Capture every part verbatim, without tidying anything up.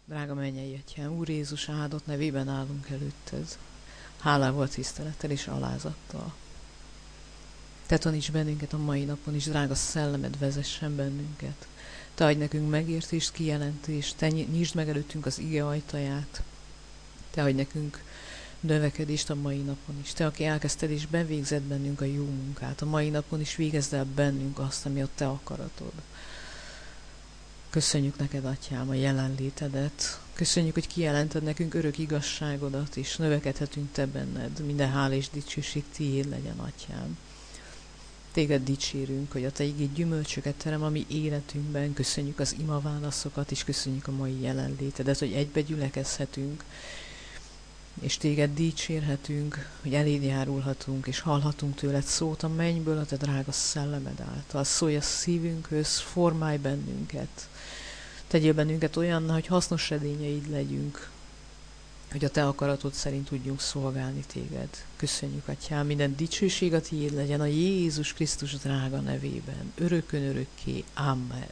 Drága mennyei Atyám, Úr Jézus áldott nevében állunk előtted, hálával, tisztelettel és alázattal. Te taníts bennünket a mai napon is, drága szellemed vezessen bennünket. Te adj nekünk megértést, kijelentést, te nyisd meg előttünk az ige ajtaját. Te adj nekünk növekedést a mai napon is. Te, aki elkezdted és bevégzed bennünk a jó munkát, a mai napon is végezd el bennünk azt, ami a te akaratod. Köszönjük neked, Atyám, a jelenlétedet. Köszönjük, hogy kijelented nekünk örök igazságodat, és növekedhetünk te benned. Minden hála és dicsőség tiéd legyen, Atyám. Téged dicsérünk, hogy a te igéd gyümölcsöket terem a mi életünkben. Köszönjük az ima válaszokat, és köszönjük a mai jelenlétedet, hogy egybe gyülekezhetünk, és téged dicsérhetünk, hogy eléd járulhatunk, és hallhatunk tőled szót a mennyből, a te drága szellemed által. Szólj a szívünkhöz, formálj bennünket. Tegyél bennünket olyanná, hogy hasznos edényeid legyünk, hogy a te akaratod szerint tudjunk szolgálni téged. Köszönjük, Atyám, minden dicsőség a tiéd legyen a Jézus Krisztus drága nevében, örökön örökké. Amen.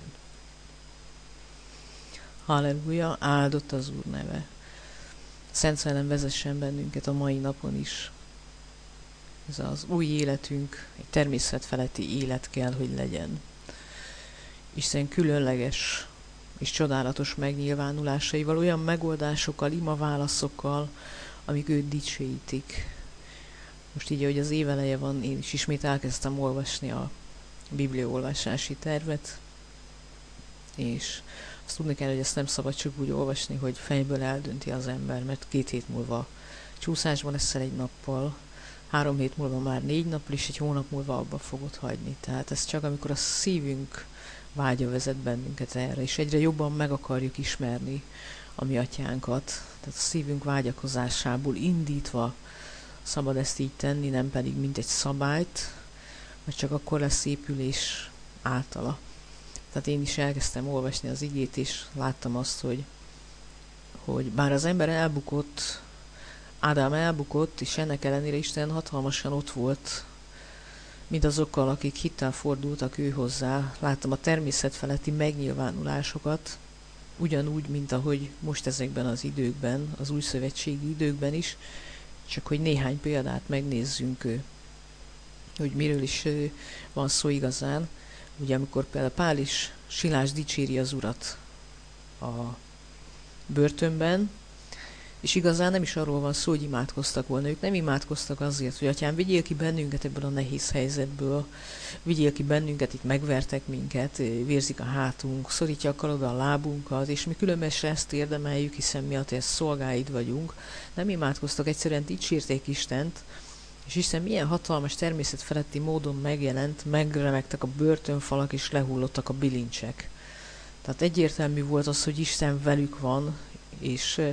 Halleluja, áldott az Úr neve. Szent Szellem vezessen bennünket a mai napon is. Ez az új életünk, egy természetfeletti élet kell, hogy legyen. Isten különleges és csodálatos megnyilvánulásaival, olyan megoldásokkal, ima válaszokkal, amik őt dicsőítik. Most így, ahogy az éveleje van, én is ismét elkezdtem olvasni a bibliaolvasási tervet, és azt tudni kell, hogy ezt nem szabad csak úgy olvasni, hogy fejből eldönti az ember, mert két hét múlva csúszásban leszel egy nappal, három hét múlva már négy nappal, és egy hónap múlva abba fogod hagyni. Tehát ez csak amikor a szívünk vágya vezet bennünket erre, és egyre jobban meg akarjuk ismerni a mi atyánkat. Tehát a szívünk vágyakozásából indítva szabad ezt így tenni, nem pedig mint egy szabályt, mert csak akkor lesz épülés általa. Tehát én is elkezdtem olvasni az igét, és láttam azt, hogy, hogy bár az ember elbukott, Ádám elbukott, és ennek ellenére Isten hatalmasan ott volt, mindazokkal, akik hittel fordultak ő hozzá. Láttam a természet feletti megnyilvánulásokat, ugyanúgy, mint ahogy most ezekben az időkben, az új szövetségi időkben is, csak hogy néhány példát megnézzünk, hogy miről is van szó igazán. Ugye amikor például Pál is, Silás dicséri az Urat a börtönben, és igazán nem is arról van szó, hogy imádkoztak volna. Ők nem imádkoztak azért, hogy Atyám, vigyél ki bennünket ebből a nehéz helyzetből, vigyél ki bennünket, itt megvertek minket, vérzik a hátunk, szorítja a karod a lábunkat, és mi különben se ezt érdemeljük, hiszen mi a te szolgáid vagyunk. Nem imádkoztak, egyszerűen dicsérték Istent, és Isten milyen hatalmas természet feletti módon megjelent, megremegtek a börtönfalak, és lehullottak a bilincsek. Tehát egyértelmű volt az, hogy Isten velük van, és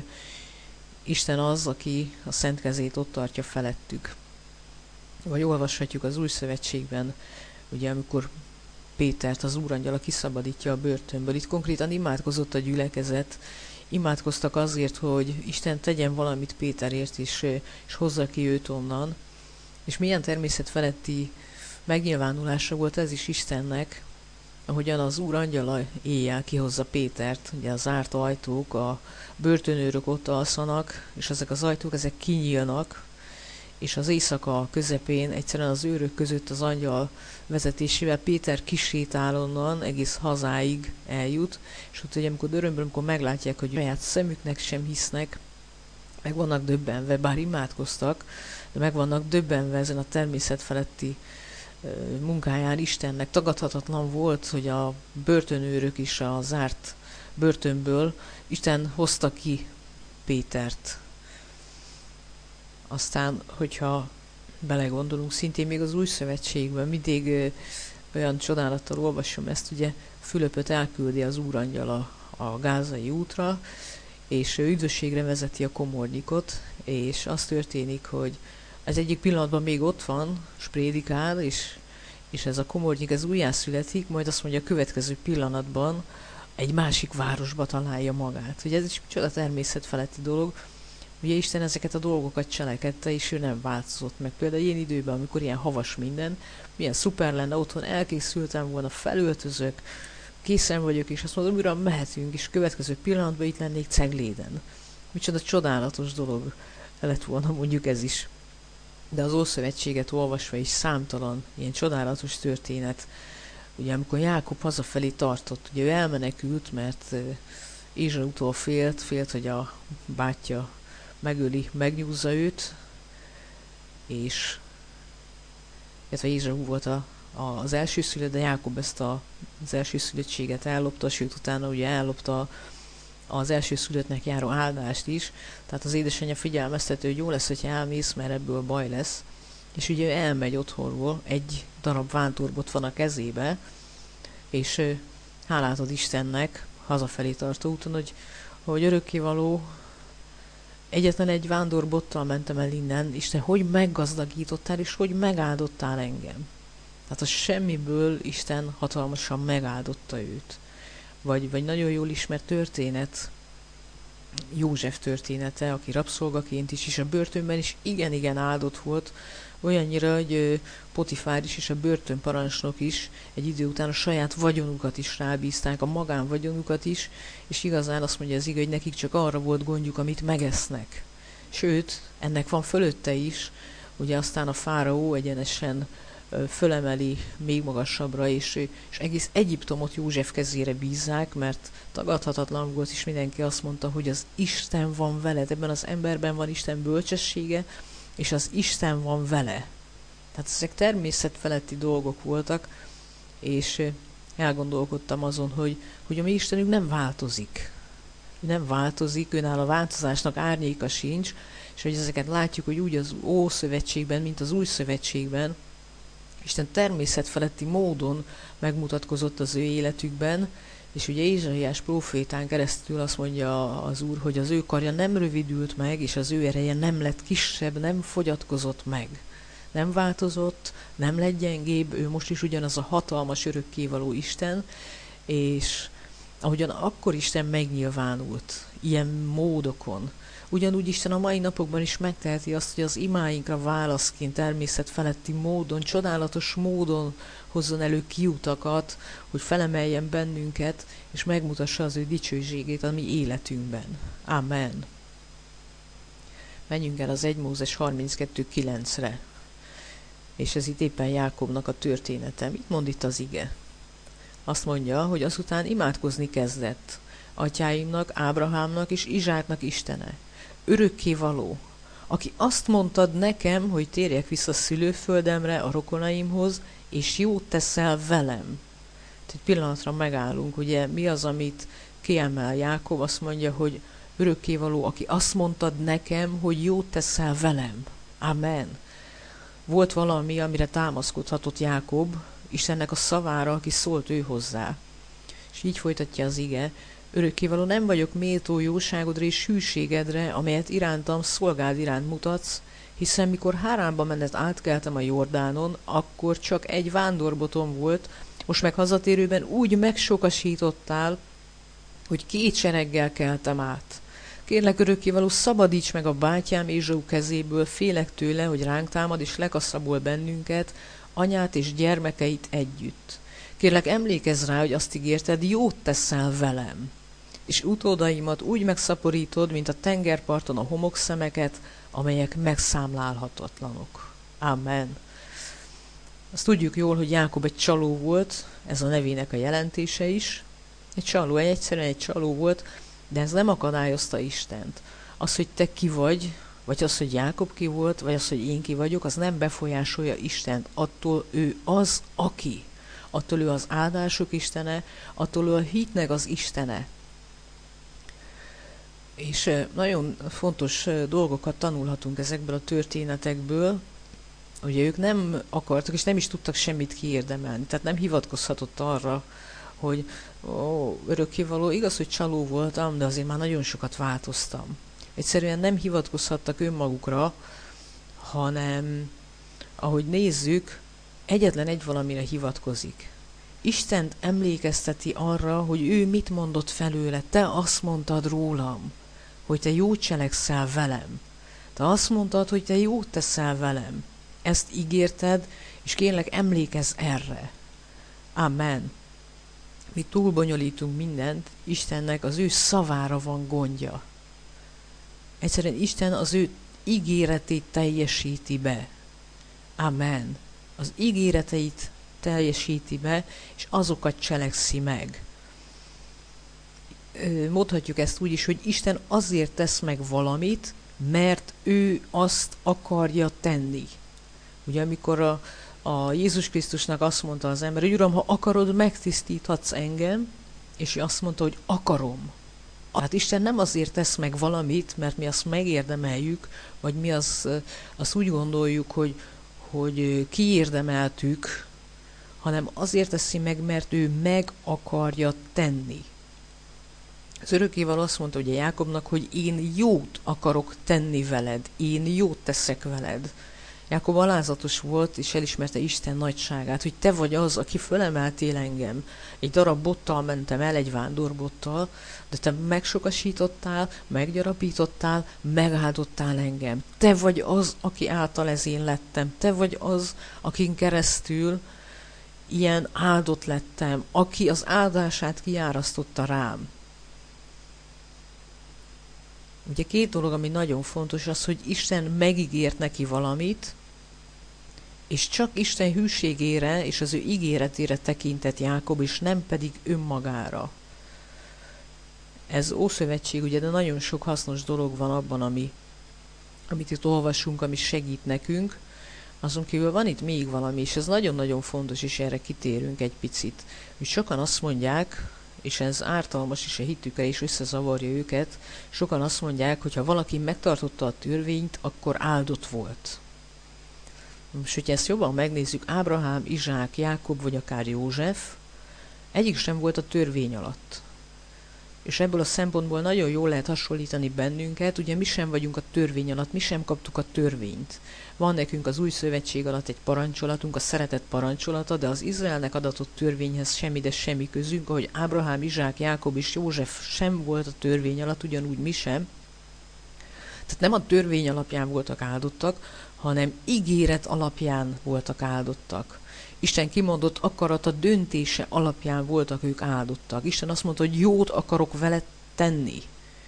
Isten az, aki a szent kezét ott tartja felettük. Vagy olvashatjuk az új szövetségben, ugye amikor Pétert az úrangyala kiszabadítja a börtönből. Itt konkrétan imádkozott a gyülekezet, imádkoztak azért, hogy Isten tegyen valamit Péterért, és, és hozza ki őt onnan. És milyen természet feletti megnyilvánulása volt ez is Istennek, ahogyan az Úr angyala éjjel kihozza Pétert, ugye a zárt ajtók, a börtönőrök ott alszanak, és ezek az ajtók, ezek kinyílnak, és az éjszaka közepén egyszerűen az őrök között az angyal vezetésével Péter kisétál onnan, egész hazáig eljut, és ott ugye amikor örömből, amikor meglátják, hogy saját szemüknek sem hisznek, meg vannak döbbenve, bár imádkoztak, de meg vannak döbbenve ezen a természet feletti munkáján Istennek. Tagadhatatlan volt, hogy a börtönőrök is a zárt börtönből Isten hozta ki Pétert. Aztán, hogyha belegondolunk, szintén még az új szövetségben mindig olyan csodálattal olvasom ezt, ugye Fülöpöt elküldi az úrangyala a gázai útra, és üdvösségre vezeti a komornyikot, és az történik, hogy ez egyik pillanatban még ott van, és prédikál, és, és ez a komornyik ez újjászületik, majd azt mondja, a következő pillanatban egy másik városba találja magát. Ugye ez is micsoda természetfeletti dolog. Ugye Isten ezeket a dolgokat cselekedte, és ő nem változott meg. Például ilyen időben, amikor ilyen havas minden, milyen szuper lenne, otthon elkészültem volna, felöltözök, készen vagyok, és azt mondom, uram, mehetünk, és következő pillanatban itt lennék Cegléden. Micsoda csodálatos dolog lett volna mondjuk ez is. De az Ószövetséget olvasva is számtalan ilyen csodálatos történet. Ugye amikor Jákob hazafelé tartott, ugye ő elmenekült, mert Ézsautól félt, félt, hogy a bátyja megöli, megnyúzza őt, és illetve Ézsau volt a, a, az elsőszülött, de Jákob ezt a, az elsőszülöttséget ellopta, sőt utána ugye ellopta az elsőszülöttnek járó áldást is, tehát az édesanyja figyelmeztető, hogy jó lesz, hogyha elmész, mert ebből baj lesz, és ugye elmegy otthonról, egy darab vántorbot van a kezébe, és hálát ad Istennek hazafelé tartó úton, hogy, hogy örökkévaló, egyetlen egy vándorbottal mentem el innen, Isten, hogy meggazdagítottál, és hogy megáldottál engem. Tehát a semmiből Isten hatalmasan megáldotta őt. Vagy, vagy nagyon jól ismert történet, József története, aki rabszolgaként is, és a börtönben is igen-igen áldott volt, olyannyira, hogy Potifár is, és a börtönparancsnok is egy idő után a saját vagyonukat is rábízták, a magánvagyonukat is, és igazán azt mondja az ige, hogy nekik csak arra volt gondjuk, amit megesznek. Sőt, ennek van fölötte is, ugye aztán a fáraó egyenesen fölemeli még magasabbra, és, és egész Egyiptomot József kezére bízzák, mert tagadhatatlan volt, és mindenki azt mondta, hogy az Isten van veled, ebben az emberben van Isten bölcsessége, és az Isten van vele. Tehát ezek természetfeletti dolgok voltak, és elgondolkodtam azon, hogy, hogy a mi Istenünk nem változik. Nem változik, önáll a változásnak árnyéka sincs, és hogy ezeket látjuk, hogy úgy az Ószövetségben, mint az Új Szövetségben, Isten természetfeletti módon megmutatkozott az ő életükben, és ugye Ézsaiás prófétán keresztül azt mondja az Úr, hogy az ő karja nem rövidült meg, és az ő ereje nem lett kisebb, nem fogyatkozott meg. Nem változott, nem lett gyengébb, ő most is ugyanaz a hatalmas örökkévaló Isten, és ahogyan akkor Isten megnyilvánult, ilyen módokon, ugyanúgy Isten a mai napokban is megteheti azt, hogy az imáinkra válaszként természetfeletti módon, csodálatos módon hozzon elő kiutakat, hogy felemeljen bennünket, és megmutassa az ő dicsőségét a mi életünkben. Amen. Menjünk el az egy Mózes harminckettő kilencre. És ez itt éppen Jákobnak a története. Mit mond itt az ige? Azt mondja, hogy azután imádkozni kezdett atyáimnak, Ábrahámnak és Izsáknak Istene, örökkévaló, aki azt mondtad nekem, hogy térjek vissza szülőföldemre, a rokonaimhoz, és jót teszel velem. Egy pillanatra megállunk, ugye mi az, amit kiemel Jákob, azt mondja, hogy örökkévaló, aki azt mondtad nekem, hogy jót teszel velem. Amen. Volt valami, amire támaszkodhatott Jákob, Istennek a szavára, aki szólt ő hozzá. És így folytatja az ige, örökkévaló, nem vagyok méltó jóságodra és hűségedre, amelyet irántam szolgád iránt mutatsz, hiszen mikor Háránba menet átkeltem a Jordánon, akkor csak egy vándorbotom volt, most meg hazatérőben úgy megsokasítottál, hogy két sereggel keltem át. Kérlek, örökkévaló, szabadíts meg a bátyám Ézsau kezéből, félek tőle, hogy ránk támad és lekaszabol bennünket, anyát és gyermekeit együtt. Kérlek, emlékezz rá, hogy azt ígérted, jót teszel velem, és utódaimat úgy megszaporítod, mint a tengerparton a homokszemeket, amelyek megszámlálhatatlanok. Amen. Azt tudjuk jól, hogy Jákob egy csaló volt, ez a nevének a jelentése is. Egy csaló, egy egyszerűen egy csaló volt, de ez nem akadályozta Istent. Az, hogy te ki vagy, vagy az, hogy Jákob ki volt, vagy az, hogy én ki vagyok, az nem befolyásolja Istent. Attól ő az, aki. Attól ő az áldások Istene, attól ő a hitnek az Istene. És nagyon fontos dolgokat tanulhatunk ezekből a történetekből. Ugye ők nem akartak, és nem is tudtak semmit kiérdemelni. Tehát nem hivatkozhatott arra, hogy ó, örökkévaló, igaz, hogy csaló voltam, de azért már nagyon sokat változtam. Egyszerűen nem hivatkozhattak önmagukra, hanem, ahogy nézzük, egyetlen egy valamire hivatkozik. Istent emlékezteti arra, hogy ő mit mondott felőle. Te azt mondtad rólam, hogy te jót cselekszel velem. Te azt mondtad, hogy te jót teszel velem. Ezt ígérted, és kérlek, emlékezz erre. Amen. mi túlbonyolítunk mindent, Istennek az ő szavára van gondja. Egyszerűen Isten az ő ígéretét teljesíti be. Amen. Az ígéreteit teljesíti be, és azokat cselekszi meg. Mondhatjuk ezt úgy is, hogy Isten azért tesz meg valamit, mert ő azt akarja tenni. Ugye amikor a, a Jézus Krisztusnak azt mondta az ember, hogy Uram, ha akarod, megtisztíthatsz engem, és ő azt mondta, hogy akarom. Hát Isten nem azért tesz meg valamit, mert mi azt megérdemeljük, vagy mi azt, azt úgy gondoljuk, hogy, hogy kiérdemeltük, hanem azért teszi meg, mert ő meg akarja tenni. Az örökkévaló azt mondta ugye Jákobnak, hogy én jót akarok tenni veled, én jót teszek veled. Jákob alázatos volt, és elismerte Isten nagyságát, hogy te vagy az, aki fölemeltél engem. Egy darab bottal mentem el, egy vándorbottal, de te megsokasítottál, meggyarapítottál, megáldottál engem. Te vagy az, aki által ez én lettem. Te vagy az, akin keresztül ilyen áldott lettem, aki az áldását kiárasztotta rám. Ugye két dolog, ami nagyon fontos, az, hogy Isten megígért neki valamit, és csak Isten hűségére és az ő ígéretére tekintett Jákob, és nem pedig önmagára. Ez Ószövetség, ugye, de nagyon sok hasznos dolog van abban, ami, amit itt olvasunk, ami segít nekünk. Azon kívül van itt még valami, és ez nagyon-nagyon fontos, és erre kitérünk egy picit. Hogy sokan azt mondják, és ez ártalmas is a hitükre, és összezavarja őket, sokan azt mondják, hogy ha valaki megtartotta a törvényt, akkor áldott volt. Most, hogyha ezt jobban megnézzük, Ábrahám, Izsák, Jákob, vagy akár József, egyik sem volt a törvény alatt. És ebből a szempontból nagyon jól lehet hasonlítani bennünket, ugye mi sem vagyunk a törvény alatt, mi sem kaptuk a törvényt. Van nekünk az új szövetség alatt egy parancsolatunk, a szeretet parancsolata, de az Izraelnek adatott törvényhez semmi, de semmi közünk, ahogy Ábrahám, Izsák, Jákob és József sem volt a törvény alatt, ugyanúgy mi sem. Tehát nem a törvény alapján voltak áldottak, hanem ígéret alapján voltak áldottak. Isten kimondott akarata, döntése alapján voltak ők áldottak. Isten azt mondta, hogy jót akarok veled tenni.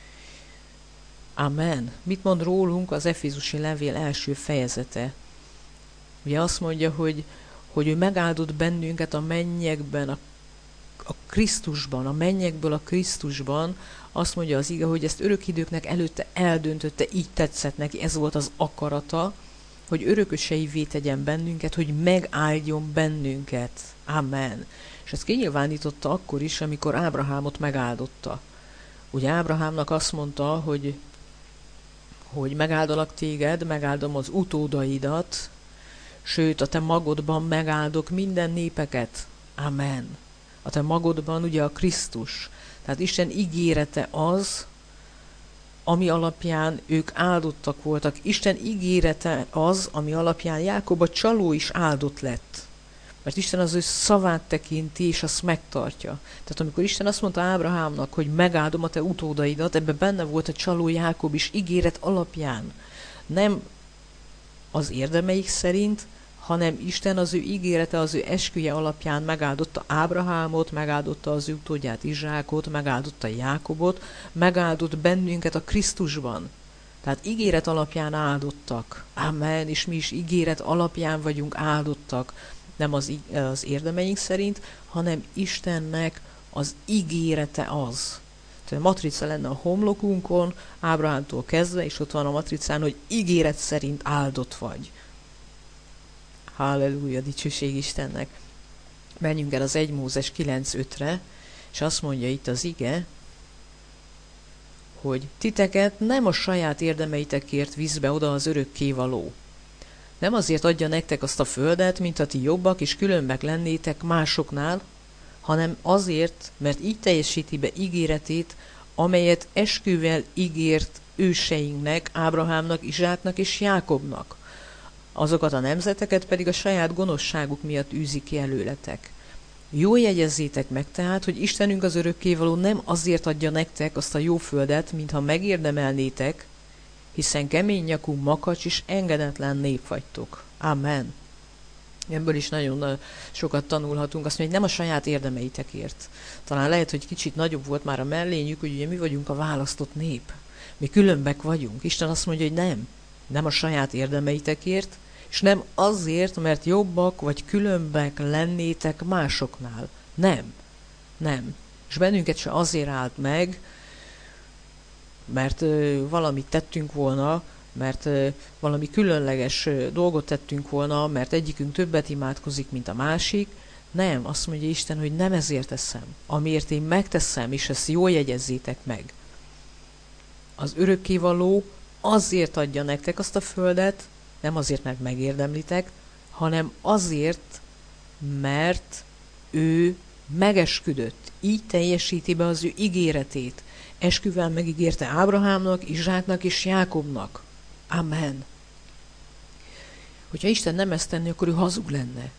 Amen. Mit mond rólunk az Efézusi levél első fejezete? Ugye azt mondja, hogy, hogy ő megáldott bennünket a mennyekben, a, a Krisztusban, a mennyekből a Krisztusban. Azt mondja az ige, hogy ezt örökidőknek előtte eldöntötte, így tetszett neki, ez volt az akarata, hogy örököseivé tegyen bennünket, hogy megáldjon bennünket. Amen. És ezt kinyilvánította akkor is, amikor Ábrahámot megáldotta. Ugye Ábrahámnak azt mondta, hogy, hogy megáldalak téged, megáldom az utódaidat, sőt, a te magodban megáldok minden népeket. Amen. A te magodban ugye a Krisztus. Tehát Isten ígérete az, ami alapján ők áldottak voltak. Isten ígérete az, ami alapján Jákob a csaló is áldott lett. Mert Isten az ő szavát tekinti, és azt megtartja. Tehát amikor Isten azt mondta Ábrahámnak, hogy megáldom a te utódaidat, ebben benne volt a csaló Jákob is ígéret alapján. Nem az érdemeik szerint, hanem Isten az ő ígérete, az ő esküje alapján megáldotta Ábrahámot, megáldotta az ő utódját Izsákot, megáldotta Jákobot, megáldott bennünket a Krisztusban. Tehát ígéret alapján áldottak. Amen, és mi is ígéret alapján vagyunk áldottak. Nem az, az érdemeink szerint, hanem Istennek az ígérete az. Tehát a matrica lenne a homlokunkon, Ábrahámtól kezdve, és ott van a matricán, hogy ígéret szerint áldott vagy. Halleluja, dicsőség Istennek. Menjünk el az egy Mózes kilenc ötre, és azt mondja itt az ige, hogy titeket nem a saját érdemeitekért visz be oda az örökkévaló. Nem azért adja nektek azt a földet, mint ha ti jobbak és különbek lennétek másoknál, hanem azért, mert így teljesíti be ígéretét, amelyet esküvel ígért őseinknek, Ábrahámnak, Izsáknak és Jákobnak. Azokat a nemzeteket pedig a saját gonoszságuk miatt űzi ki előletek. Jól jegyezzétek meg tehát, hogy Istenünk az örökkévaló nem azért adja nektek azt a jó földet, mintha megérdemelnétek, hiszen kemény nyakú, makacs és engedetlen nép vagytok. Amen. Ebből is nagyon sokat tanulhatunk. Azt mondja, hogy nem a saját érdemeitekért. Talán lehet, hogy kicsit nagyobb volt már a mellényük, hogy ugye mi vagyunk a választott nép. Mi különbek vagyunk. Isten azt mondja, hogy nem. Nem a saját érdemeitekért, és nem azért, mert jobbak vagy különbek lennétek másoknál. Nem. Nem. És bennünket se azért állt meg, mert ö, valamit tettünk volna, mert ö, valami különleges ö, dolgot tettünk volna, mert egyikünk többet imádkozik, mint a másik. Nem, azt mondja Isten, hogy nem ezért teszem. Amiért én megteszem, és ezt jól jegyezzétek meg. Az örökkévaló azért adja nektek azt a földet, nem azért, mert megérdemlitek, hanem azért, mert ő megesküdött. Így teljesíti be az ő ígéretét. Esküvel megígérte Ábrahámnak, Izsáknak és Jákobnak. Amen. Hogyha Isten nem ezt tenni, akkor ő hazug lenne.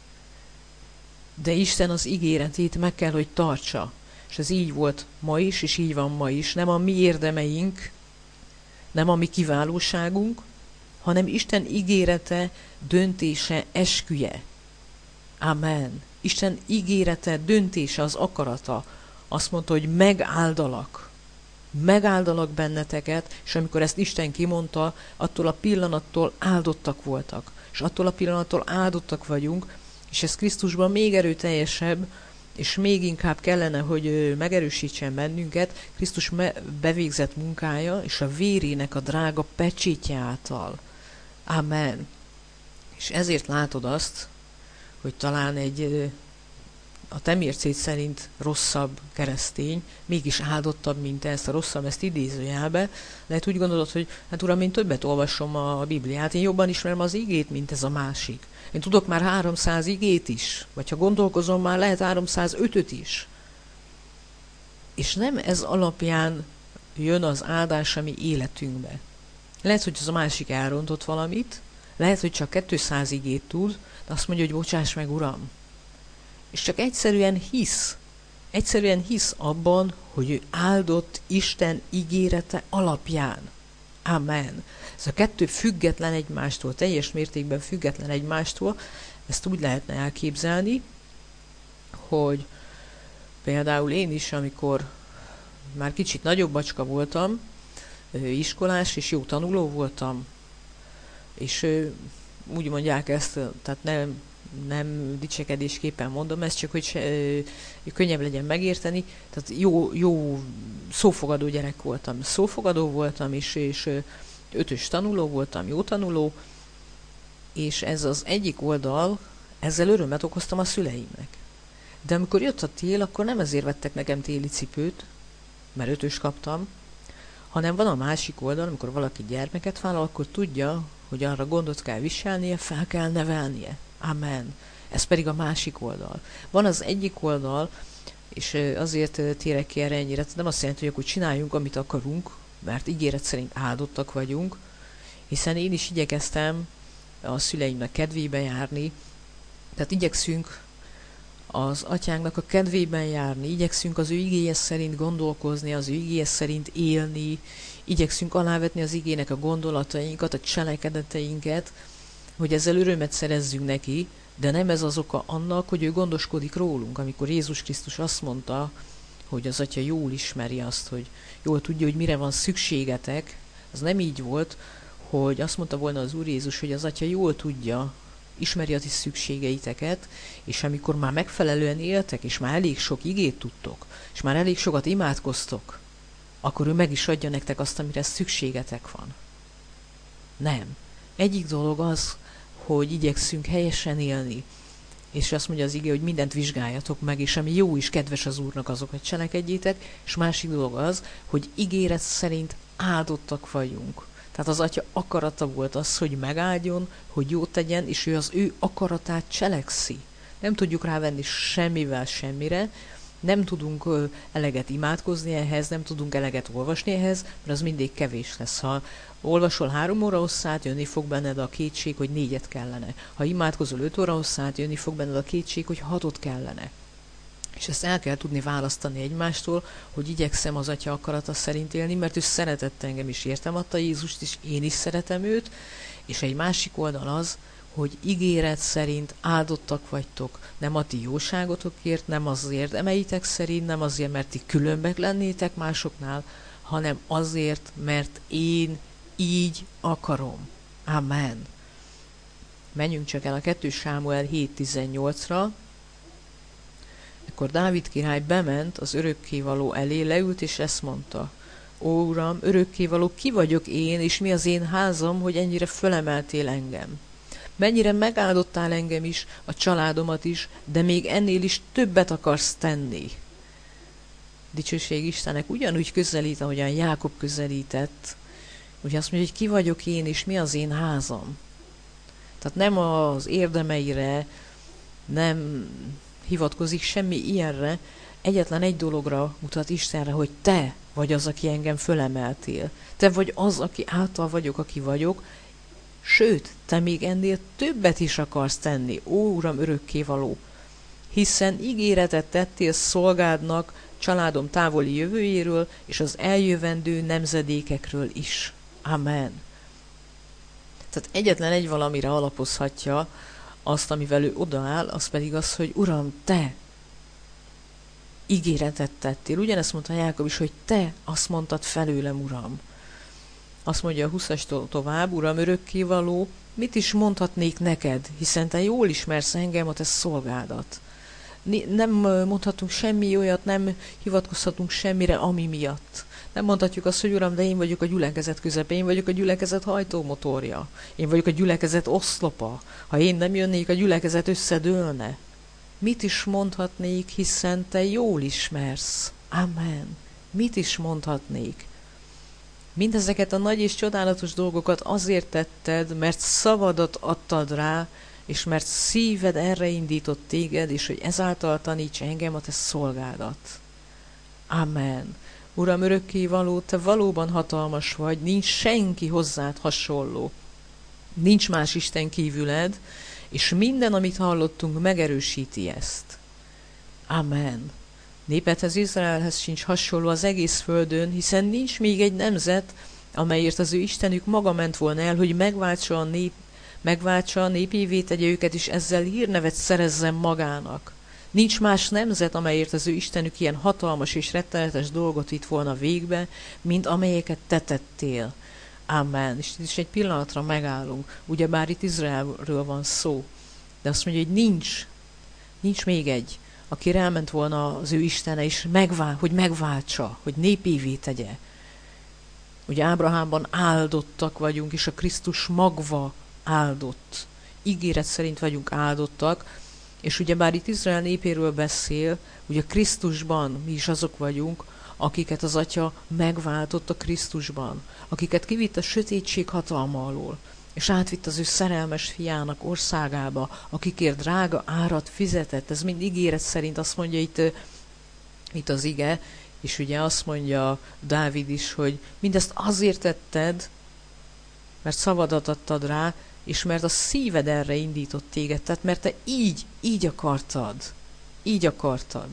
De Isten az ígéretét meg kell, hogy tartsa. És ez így volt ma is, és így van ma is. Nem a mi érdemeink, nem a mi kiválóságunk, hanem Isten ígérete, döntése, esküje. Amen. Isten ígérete, döntése, az akarata. Azt mondta, hogy megáldalak. Megáldalak benneteket, és amikor ezt Isten kimondta, attól a pillanattól áldottak voltak. És attól a pillanattól áldottak vagyunk, és ez Krisztusban még erőteljesebb, és még inkább kellene, hogy megerősítsen bennünket Krisztus bevégzett munkája, és a vérének a drága pecsétje által. Amen. És ezért látod azt, hogy talán egy a te mércéd szerint rosszabb keresztény, mégis áldottabb, mint ezt a rosszabb, ezt idézőjelbe. Lehet úgy gondolod, hogy hát uram, én többet olvasom a Bibliát, én jobban ismerem az igét, mint ez a másik. Én tudok már háromszáz igét is, vagy ha gondolkozom, már lehet háromszázötöt is. És nem ez alapján jön az áldás a mi életünkbe. Lehet, hogy az a másik elrontott valamit, lehet, hogy csak kétszáz igét tud, de azt mondja, hogy bocsáss meg, uram. És csak egyszerűen hisz. Egyszerűen hisz abban, hogy ő áldott Isten ígérete alapján. Amen. Ez a kettő független egymástól, teljes mértékben független egymástól. Ezt úgy lehetne elképzelni, hogy például én is, amikor már kicsit nagyobb bacska voltam, iskolás és jó tanuló voltam, és úgy mondják ezt, tehát nem, nem dicsekedésképpen mondom ezt, csak hogy se, könnyebb legyen megérteni, tehát jó, jó szófogadó gyerek voltam, szófogadó voltam, és, és ötös tanuló voltam, jó tanuló, és ez az egyik oldal, ezzel örömet okoztam a szüleimnek. De amikor jött a tél, akkor nem ezért vettek nekem téli cipőt, mert ötös kaptam, hanem van a másik oldal, amikor valaki gyermeket vállal, akkor tudja, hogy arra gondot kell viselnie, fel kell nevelnie. Amen. Ez pedig a másik oldal. Van az egyik oldal, és azért térek ki erre ennyire, nem azt jelenti, hogy akkor csináljunk, amit akarunk, mert ígéret szerint áldottak vagyunk, hiszen én is igyekeztem a szüleimnek kedvébe járni, tehát igyekszünk az atyánknak a kedvében járni, igyekszünk az ő igéje szerint gondolkozni, az ő igéje szerint élni, igyekszünk alávetni az igének a gondolatainkat, a cselekedeteinket, hogy ezzel örömet szerezzünk neki, de nem ez az oka annak, hogy ő gondoskodik rólunk. Amikor Jézus Krisztus azt mondta, hogy az atya jól ismeri azt, hogy jól tudja, hogy mire van szükségetek, az nem így volt, hogy azt mondta volna az Úr Jézus, hogy az atya jól tudja, ismeri a ti szükségeiteket, és amikor már megfelelően éltek, és már elég sok igét tudtok, és már elég sokat imádkoztok, akkor ő meg is adja nektek azt, amire szükségetek van. Nem. Egyik dolog az, hogy igyekszünk helyesen élni, és azt mondja az ige, hogy mindent vizsgáljatok meg, és ami jó is, kedves az Úrnak, azokat cselekedjétek, és másik dolog az, hogy ígéret szerint áldottak vagyunk. Tehát az atya akarata volt az, hogy megáldjon, hogy jót tegyen, és ő az ő akaratát cselekszi. Nem tudjuk rávenni semmivel semmire, nem tudunk ö, eleget imádkozni ehhez, nem tudunk eleget olvasni ehhez, mert az mindig kevés lesz. Ha olvasol három óra hosszát, jönni fog benned a kétség, hogy négyet kellene. Ha imádkozol öt óra hosszát, jönni fog benned a kétség, hogy hatot kellene. És ezt el kell tudni választani egymástól, hogy igyekszem az atya akarata szerint élni, mert ő szeretett engem is, értem adta Jézust, és én is szeretem őt, és egy másik oldal az, hogy ígéret szerint áldottak vagytok, nem a ti jóságotokért, nem az érdemeitek szerint, nem azért, mert ti különbek lennétek másoknál, hanem azért, mert én így akarom. Amen. Menjünk csak el a kettő Sámuel hét tizennyolcra. Akkor Dávid király bement az örökkévaló elé, leült, és ezt mondta: Ó, Uram, örökkévaló, ki vagyok én, és mi az én házam, hogy ennyire fölemeltél engem? Mennyire megáldottál engem is, a családomat is, de még ennél is többet akarsz tenni. Dicsőség Istennek, ugyanúgy közelít, ahogyan Jákob közelített. Ugye azt mondja, hogy ki vagyok én, és mi az én házam. Tehát nem az érdemeire, nem hivatkozik semmi ilyenre, egyetlen egy dologra mutat Istenre, hogy te vagy az, aki engem fölemeltél. Te vagy az, aki által vagyok, aki vagyok, sőt, te még ennél többet is akarsz tenni, ó Uram örökkévaló, hiszen ígéretet tettél szolgádnak, családom távoli jövőjéről, és az eljövendő nemzedékekről is. Amen. Tehát egyetlen egy valamire alapozhatja azt, amivel ő odaáll, az pedig az, hogy Uram, te ígéretet tettél. Ugyanezt mondta Jákob is, hogy te azt mondtad felőlem, Uram. Azt mondja a huszastól tovább, Uram örökkévaló, mit is mondhatnék neked, hiszen te jól ismersz engem, a te szolgádat. Nem mondhatunk semmi olyat, nem hivatkozhatunk semmire, ami miatt. Nem mondhatjuk azt, hogy Uram, de én vagyok a gyülekezet közepe, én vagyok a gyülekezet hajtómotorja, én vagyok a gyülekezet oszlopa. Ha én nem jönnék, a gyülekezet összedőlne. Mit is mondhatnék, hiszen te jól ismersz. Amen. Mit is mondhatnék? Mindezeket a nagy és csodálatos dolgokat azért tetted, mert szavadat adtad rá, és mert szíved erre indított téged, és hogy ezáltal taníts engem, a te szolgádat. Amen. Uram örökkévaló, te valóban hatalmas vagy, nincs senki hozzád hasonló. Nincs más Isten kívüled, és minden, amit hallottunk, megerősíti ezt. Amen. Népedhez, Izraelhez sincs hasonló az egész földön, hiszen nincs még egy nemzet, amelyért az ő Istenük maga ment volna el, hogy megváltsa a, nép, megváltsa a népévé tegye őket, és ezzel hírnevet szerezzen magának. Nincs más nemzet, amelyért az ő Istenük ilyen hatalmas és rettenetes dolgot vitt volna végbe, mint amelyeket te tettél. Amen. És itt is egy pillanatra megállunk. Ugyebár itt Izraelről van szó. De azt mondja, hogy nincs, nincs még egy, aki elment volna az ő Istene, és megvál, hogy megváltsa, hogy népévé tegye. Ugye Ábrahámban áldottak vagyunk, és a Krisztus magva áldott. Ígéret szerint vagyunk áldottak, és ugyebár itt Izrael népéről beszél, ugye Krisztusban mi is azok vagyunk, akiket az Atya megváltott a Krisztusban, akiket kivitt a sötétség hatalma alól, és átvitt az ő szerelmes fiának országába, akikért drága árat fizetett. Ez mind ígéret szerint, azt mondja itt, itt az ige, és ugye azt mondja Dávid is, hogy mindezt azért tetted, mert szavadat adtad rá, és mert a szíved erre indított téged, tehát mert te így, így akartad, így akartad.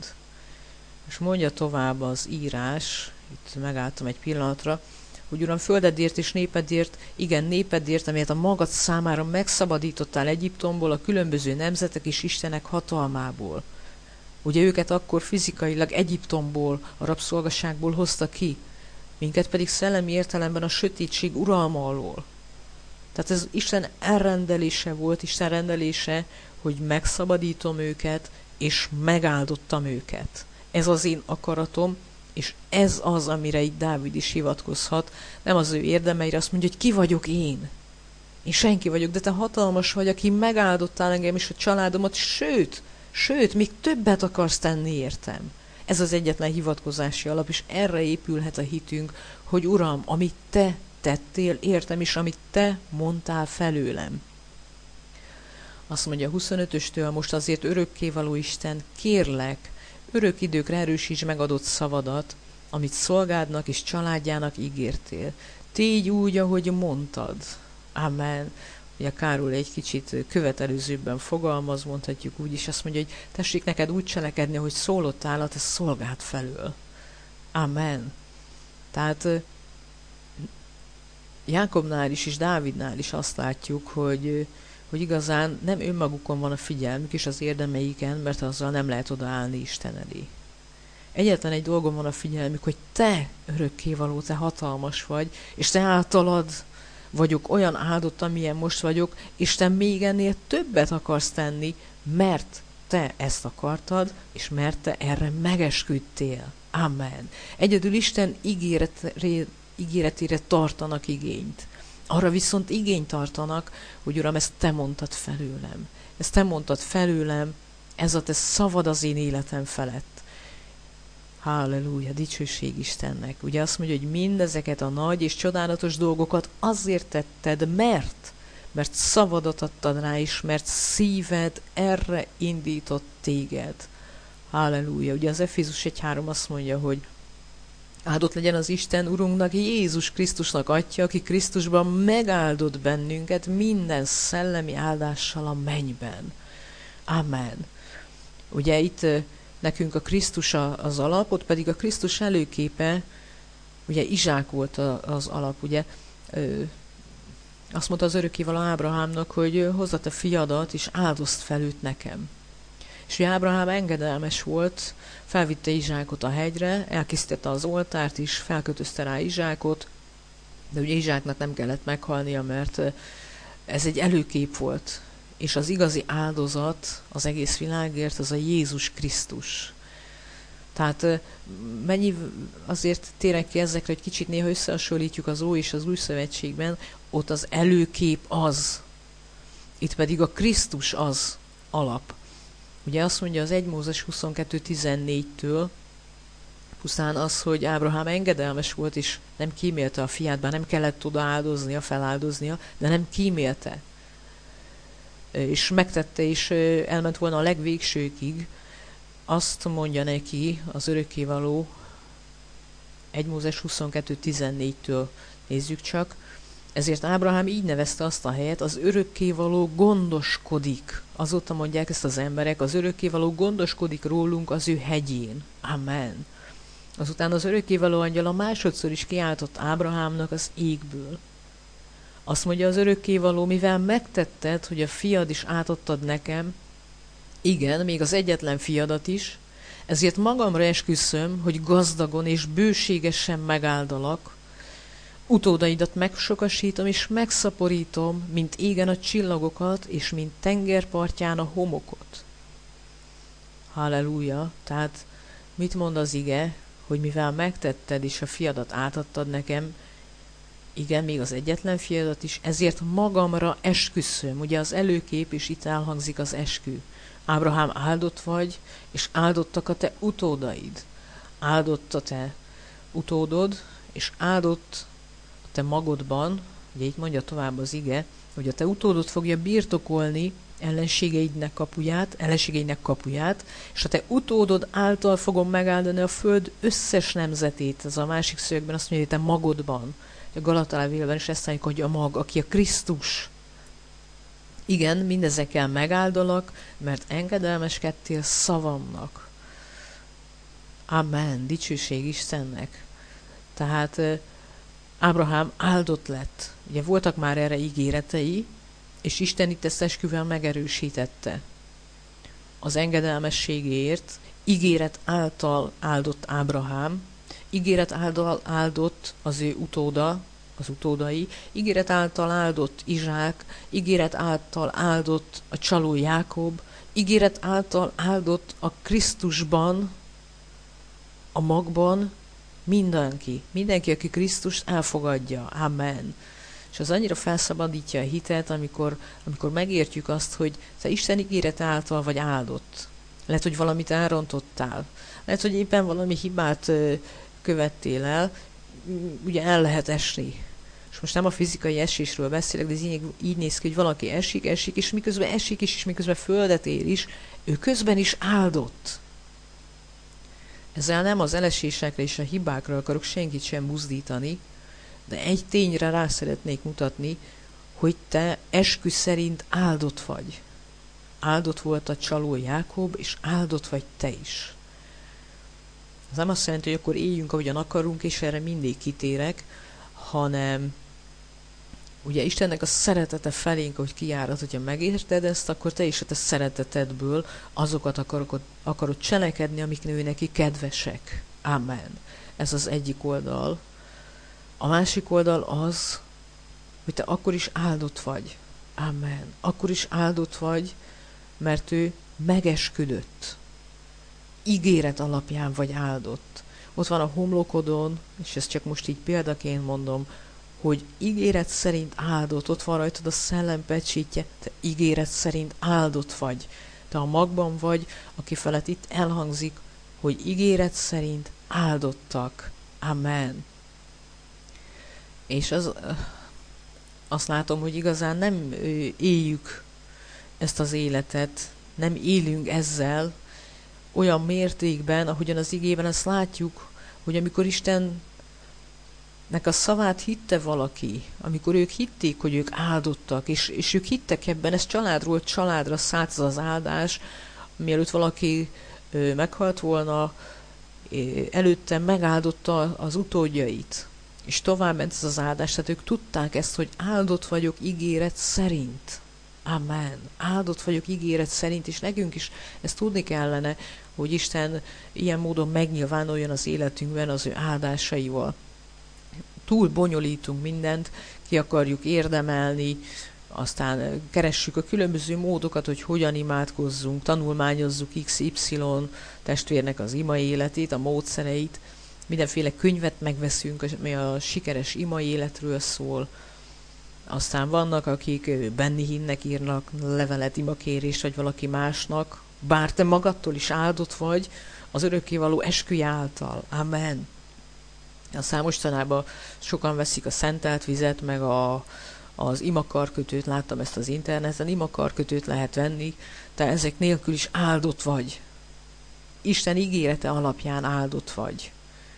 És mondja tovább az írás, itt megálltam egy pillanatra, hogy Uram, földedért és népedért, igen, népedért, amelyet a magad számára megszabadítottál Egyiptomból, a különböző nemzetek és istenek hatalmából. Ugye őket akkor fizikailag Egyiptomból, a rabszolgaságból hozta ki, minket pedig szellemi értelemben a sötétség uralma alól. Tehát ez Isten elrendelése volt, Isten rendelése, hogy megszabadítom őket, és megáldottam őket. Ez az én akaratom, és ez az, amire itt Dávid is hivatkozhat. Nem az ő érdemeire, azt mondja, hogy ki vagyok én. Én senki vagyok, de te hatalmas vagy, aki megáldottál engem és a családomat, sőt, sőt, még többet akarsz tenni értem. Ez az egyetlen hivatkozási alap, és erre épülhet a hitünk, hogy Uram, amit te tettél értem, és amit te mondtál felőlem. Azt mondja a huszonötöstől, most azért örökkévaló Isten, kérlek, örök időkre erősíts meg adott szavadat, amit szolgádnak és családjának ígértél. Tégy úgy, ahogy mondtad. Amen. Ugye Károly egy kicsit követelőzőbben fogalmaz, mondhatjuk úgy is, azt mondja, hogy tessék neked úgy cselekedni, hogy szólottál a te szolgád felől. Amen. Tehát Jákobnál is és Dávidnál is azt látjuk, hogy, hogy igazán nem önmagukon van a figyelmük és az érdemeiken, mert azzal nem lehet odaállni Isten elé. Egyetlen egy dolgon van a figyelmük, hogy te örökkévaló, te hatalmas vagy, és te általad vagyok olyan áldott, amilyen most vagyok, és te még ennél többet akarsz tenni, mert te ezt akartad, és mert te erre megesküdtél. Amen. Egyedül Isten ígéretére, ígéretére tartanak igényt. Arra viszont igényt tartanak, hogy Uram, ezt te mondtad felőlem. Ezt te mondtad felőlem, ez a te szavad az én életem felett. Halleluja, dicsőség Istennek. Ugye azt mondja, hogy mindezeket a nagy és csodálatos dolgokat azért tetted, mert, mert szavadat adtad rá is, mert szíved erre indított téged. Halleluja. Ugye az Efézus egy három azt mondja, hogy áldott legyen az Isten Urunknak, Jézus Krisztusnak Atya, aki Krisztusban megáldott bennünket minden szellemi áldással a mennyben. Amen. Ugye itt nekünk a Krisztus az alap, ott pedig a Krisztus előképe, ugye Izsák volt az alap, ugye azt mondta az örökkévaló Ábrahámnak, hogy hozd a fiadat, és áldozd fel őt nekem. És ugye Ábrahám engedelmes volt, felvitte Izsákot a hegyre, elkészítette az oltárt is, felkötözte rá Izsákot, de ugye Izsáknak nem kellett meghalnia, mert ez egy előkép volt. És az igazi áldozat az egész világért, az a Jézus Krisztus. Tehát mennyi, azért térek ki ezekre, hogy kicsit néha összehasonlítjuk az Ói és az Új Szövetségben, ott az előkép az, itt pedig a Krisztus az alap. Ugye azt mondja az egy Mózes huszonkettő tizennégytől, pusztán az, hogy Ábrahám engedelmes volt, és nem kímélte a fiát, bár nem kellett oda áldoznia, feláldoznia, de nem kímélte. És megtette, és elment volna a legvégsőkig, azt mondja neki az örökkévaló egy Mózes huszonkettő tizennégytől nézzük csak, ezért Ábrahám így nevezte azt a helyet, az örökkévaló gondoskodik. Azóta mondják ezt az emberek, az örökkévaló gondoskodik rólunk az ő hegyén. Amen. Azután az örökkévaló angyal a másodszor is kiáltott Ábrahámnak az égből. Azt mondja az örökkévaló, mivel megtetted, hogy a fiad is átadtad nekem, igen, még az egyetlen fiadat is, ezért magamra esküszöm, hogy gazdagon és bőségesen megáldalak, utódaidat megsokasítom és megszaporítom, mint égen a csillagokat, és mint tengerpartján a homokot. Halleluja! Tehát mit mond az ige, hogy mivel megtetted és a fiadat átadtad nekem, igen, még az egyetlen fiadat is, ezért magamra esküszöm. Ugye az előkép, és itt elhangzik az eskü. Ábrahám, áldott vagy, és áldottak a te utódaid. Áldott a te utódod, és áldott a te magodban, ugye itt mondja tovább az ige, hogy a te utódod fogja birtokolni ellenségeidnek kapuját, ellenségeidnek kapuját, és a te utódod által fogom megáldani a föld összes nemzetét. Ez a másik szövegben azt mondja, hogy te magodban. A Galata levélben is ezt mondjuk, hogy a mag, aki a Krisztus. Igen, mindezekkel megáldalak, mert engedelmeskedtél szavamnak. Amen, dicsőség Istennek. Tehát Ábrahám áldott lett. Ugye voltak már erre ígéretei, és Isten itt ezt esküvel megerősítette. Az engedelmességéért ígéret által áldott Ábrahám, ígéret által áldott az ő utóda, az utódai, ígéret által áldott Izsák, ígéret által áldott a csaló Jákob, ígéret által áldott a Krisztusban, a magban mindenki. Mindenki, aki Krisztust elfogadja. Amen. És az annyira felszabadítja a hitet, amikor, amikor megértjük azt, hogy te Isten ígéret által vagy áldott. Lehet, hogy valamit elrontottál. Lehet, hogy éppen valami hibát követtél el, ugye el lehet esni. És most nem a fizikai esésről beszélek, de ez így, így néz ki, hogy valaki esik, esik, és miközben esik is, és miközben földet ér is, ő közben is áldott. Ezzel nem az elesésekre és a hibákra akarok senkit sem buzdítani, de egy tényre rá szeretnék mutatni, hogy te eskü szerint áldott vagy. Áldott volt a csaló Jákob, és áldott vagy te is. Ez nem azt jelenti, hogy akkor éljünk, ahogyan akarunk, és erre mindig kitérek, hanem Ugye Istennek a szeretete felénk, hogy kiárad, hogyha megérted ezt, akkor te is a te szeretetedből azokat akarod, akarod cselekedni, amik ő neki kedvesek. Amen. Ez az egyik oldal. A másik oldal az, hogy te akkor is áldott vagy. Amen. Akkor is áldott vagy, mert ő megesküdött. Ígéret alapján vagy áldott. Ott van a homlokodon, és ezt csak most így példaként mondom, hogy ígéret szerint áldott, ott van rajtad a szellem pecsítje, te ígéret szerint áldott vagy. Te a magban vagy, aki felett itt elhangzik, hogy ígéret szerint áldottak. Amen. És az, azt látom, hogy igazán nem éljük ezt az életet, nem élünk ezzel olyan mértékben, ahogyan az igében ezt látjuk, hogy amikor Istennek a szavát hitte valaki, amikor ők hitték, hogy ők áldottak, és, és ők hittek ebben, ez családról családra szállt az áldás, mielőtt valaki ö, meghalt volna, ö, előtte megáldotta az utódjait, és tovább ment ez az áldás, tehát ők tudták ezt, hogy áldott vagyok ígéret szerint. Amen. Áldott vagyok ígéret szerint, és nekünk is ezt tudni kellene, hogy Isten ilyen módon megnyilvánuljon az életünkben az ő áldásaival. Túl bonyolítunk mindent, ki akarjuk érdemelni, aztán keressük a különböző módokat, hogy hogyan imádkozzunk, tanulmányozzuk iksz ipszilon testvérnek az ima életét, a módszereit, mindenféle könyvet megveszünk, ami a sikeres ima életről szól. Aztán vannak, akik Benny Hinnnek írnak levelet, imakérést, vagy valaki másnak, bár te magadtól is áldott vagy az örökkévaló esküje által. Amen. Aztán mostanában sokan veszik a szentelt vizet, meg a, az imakarkötőt, láttam ezt az interneten, imakarkötőt lehet venni, te ezek nélkül is áldott vagy. Isten ígérete alapján áldott vagy.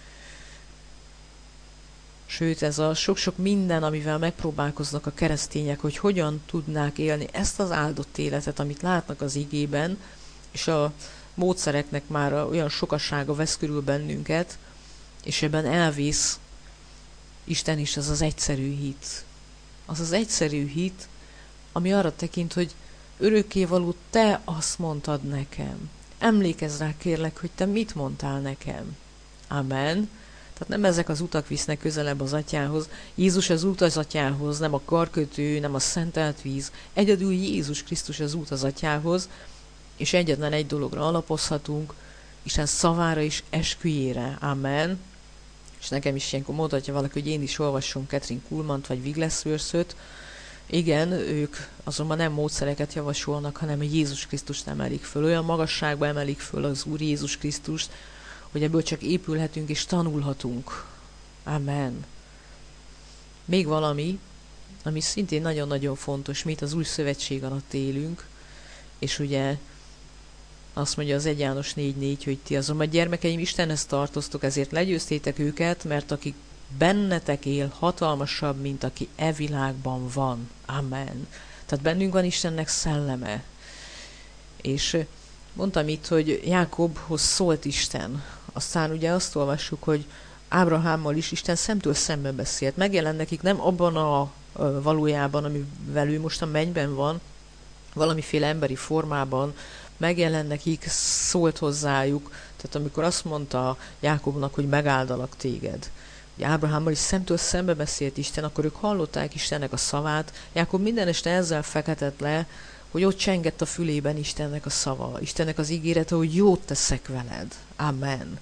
Sőt, ez a sok-sok minden, amivel megpróbálkoznak a keresztények, hogy hogyan tudnák élni ezt az áldott életet, amit látnak az igében, és a módszereknek már olyan sokasága vesz körül bennünket, és ebben elvész Isten is, az az egyszerű hit. Az az egyszerű hit, ami arra tekint, hogy örökkévaló, te azt mondtad nekem. Emlékezz rá, kérlek, hogy te mit mondtál nekem. Amen. Tehát nem ezek az utak visznek közelebb az atyához. Jézus az út az atyához, nem a karkötő, nem a szentelt víz. Egyedül Jézus Krisztus az út az atyához, és egyetlen egy dologra alapozhatunk, Isten szavára és esküjére. Amen. És nekem is ilyenkor mondhatja valaki, hogy én is olvasson Kathryn Kuhlmant vagy Wigglesworth-öt. Igen, ők azonban nem módszereket javasolnak, hanem a Jézus Krisztust emelik föl. Olyan magasságba emelik föl az Úr Jézus Krisztust, hogy ebből csak épülhetünk és tanulhatunk. Amen. Még valami, ami szintén nagyon-nagyon fontos, mi itt az új szövetség alatt élünk, és ugye azt mondja az egy János négy négy, hogy ti azonban gyermekeim Istenhez tartoztok, ezért legyőztétek őket, mert aki bennetek él, hatalmasabb, mint aki e világban van. Amen. Tehát bennünk van Istennek szelleme. És mondtam itt, hogy Jákobhoz szólt Isten. Aztán ugye azt olvassuk, hogy Ábrahámmal is Isten szemtől szembe beszélt. Megjelen nekik nem abban a valójában, amivel ő most a mennyben van, valamiféle emberi formában, megjelen nekik, szólt hozzájuk. Tehát amikor azt mondta Jákobnak, hogy megáldalak téged, hogy Ábrahámmal is szemtől szembe beszélt Isten, akkor ők hallották Istennek a szavát. Jákob minden este ezzel feketett le, hogy ott csengett a fülében Istennek a szava, Istennek az ígérete, hogy jót teszek veled. Amen.